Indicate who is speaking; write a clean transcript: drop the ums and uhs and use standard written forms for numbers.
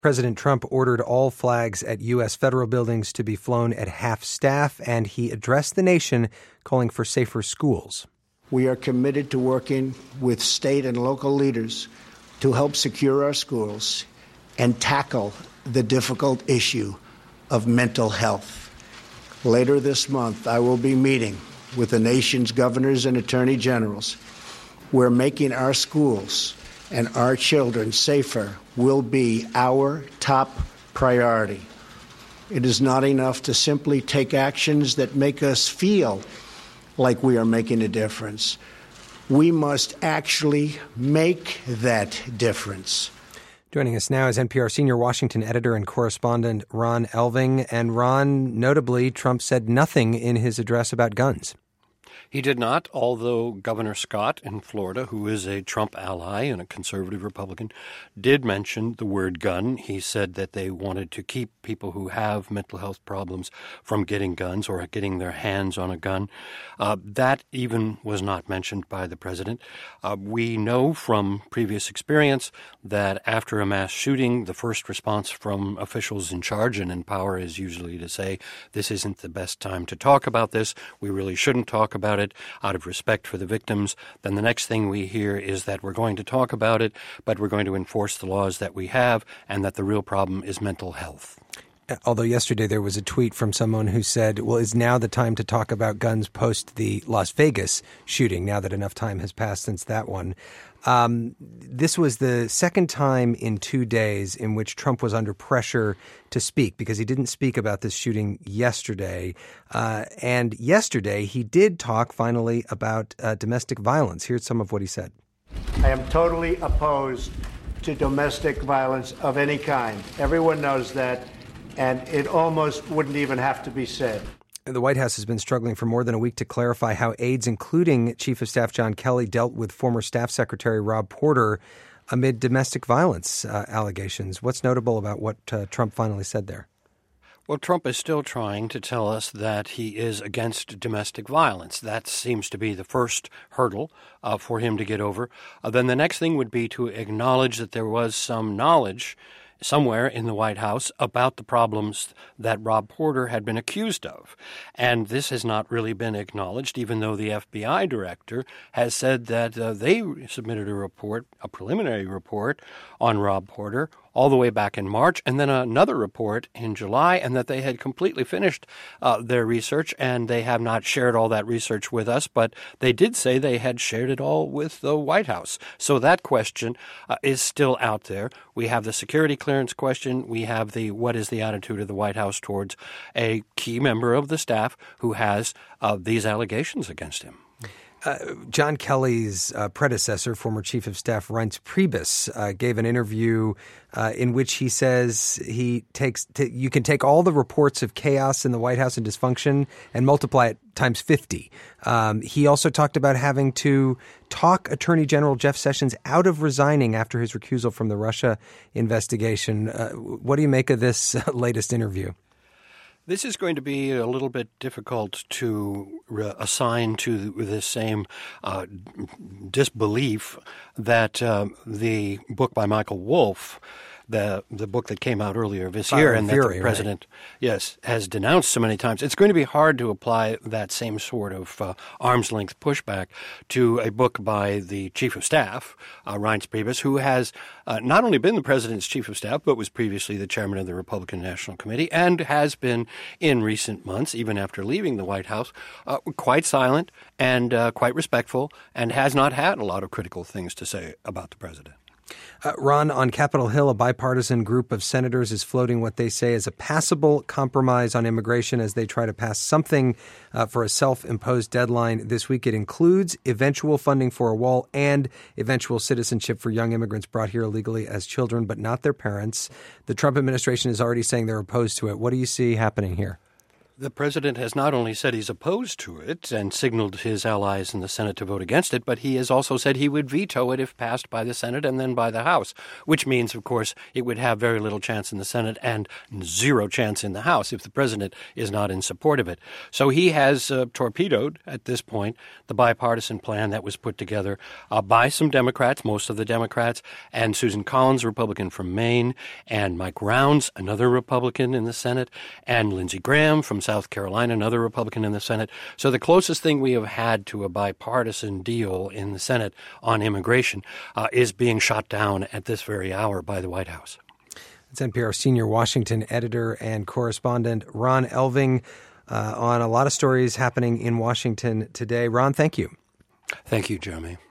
Speaker 1: President Trump ordered all flags at U.S. federal buildings to be flown at half staff, and he addressed the nation, calling for safer schools.
Speaker 2: We are committed to working with state and local leaders to help secure our schools and tackle the difficult issue of mental health. Later this month, I will be meeting with the nation's governors and attorney generals. We're making our schools and our children safer will be our top priority. It is not enough to simply take actions that make us feel like we are making a difference. We must actually make that difference.
Speaker 1: Joining us now is NPR senior Washington editor and correspondent Ron Elving. And Ron, notably, Trump said nothing in his address about guns.
Speaker 3: He did not, although Governor Scott in Florida, who is a Trump ally and a conservative Republican, did mention the word gun. He said that they wanted to keep people who have mental health problems from getting guns or getting their hands on a gun. That even was not mentioned by the president. We know from previous experience that after a mass shooting, the first response from officials in charge and in power is usually to say, this isn't the best time to talk about this. We really shouldn't talk about it out of respect for the victims. Then the next thing we hear is that we're going to talk about it, but we're going to enforce the laws that we have, and that the real problem is mental health.
Speaker 1: Although yesterday there was a tweet from someone who said, well, is now the time to talk about guns post the Las Vegas shooting, now that enough time has passed since that one. This was the second time in 2 days in which Trump was under pressure to speak, because he didn't speak about this shooting yesterday. And yesterday he did talk finally about domestic violence. Here's some of what he said.
Speaker 2: I am totally opposed to domestic violence of any kind. Everyone knows that, and it almost wouldn't even have to be said.
Speaker 1: The White House has been struggling for more than a week to clarify how aides, including Chief of Staff John Kelly, dealt with former Staff Secretary Rob Porter amid domestic violence allegations. What's notable about what Trump finally said there?
Speaker 3: Well, Trump is still trying to tell us that he is against domestic violence. That seems to be the first hurdle for him to get over. Then the next thing would be to acknowledge that there was some knowledge somewhere in the White House about the problems that Rob Porter had been accused of. And this has not really been acknowledged, even though the FBI director has said that they submitted a report, a preliminary report on Rob Porter all the way back in March, and then another report in July, and that they had completely finished their research, and they have not shared all that research with us, but they did say they had shared it all with the White House. So that question is still out there. We have the security clearance question. We have the what is the attitude of the White House towards a key member of the staff who has these allegations against him.
Speaker 1: John Kelly's predecessor, former Chief of Staff Reince Priebus, gave an interview in which he says you can take all the reports of chaos in the White House and dysfunction and multiply it times 50. He also talked about having to talk Attorney General Jeff Sessions out of resigning after his recusal from the Russia investigation. What do you make of this latest interview?
Speaker 3: This is going to be a little bit difficult to assign to the same disbelief that the book by Michael Wolff, the book that came out earlier this year and that the president, yes, has denounced so many times. It's going to be hard to apply that same sort of arm's length pushback to a book by the Chief of Staff, Reince Priebus, who has not only been the president's Chief of Staff, but was previously the chairman of the Republican National Committee and has been in recent months, even after leaving the White House, quite silent and quite respectful, and has not had a lot of critical things to say about the president.
Speaker 1: Ron, on Capitol Hill, a bipartisan group of senators is floating what they say is a passable compromise on immigration as they try to pass something for a self-imposed deadline this week. It includes eventual funding for a wall and eventual citizenship for young immigrants brought here illegally as children, but not their parents. The Trump administration is already saying they're opposed to it. What do you see happening here?
Speaker 3: The president has not only said he's opposed to it and signaled his allies in the Senate to vote against it, but he has also said he would veto it if passed by the Senate and then by the House, which means, of course, it would have very little chance in the Senate and zero chance in the House if the president is not in support of it. So he has torpedoed, at this point, the bipartisan plan that was put together by some Democrats, most of the Democrats, and Susan Collins, Republican from Maine, and Mike Rounds, another Republican in the Senate, and Lindsey Graham from South Carolina, another Republican in the Senate. So the closest thing we have had to a bipartisan deal in the Senate on immigration is being shot down at this very hour by the White House.
Speaker 1: It's NPR senior Washington editor and correspondent Ron Elving on a lot of stories happening in Washington today. Ron, thank you.
Speaker 3: Thank you, Jeremy.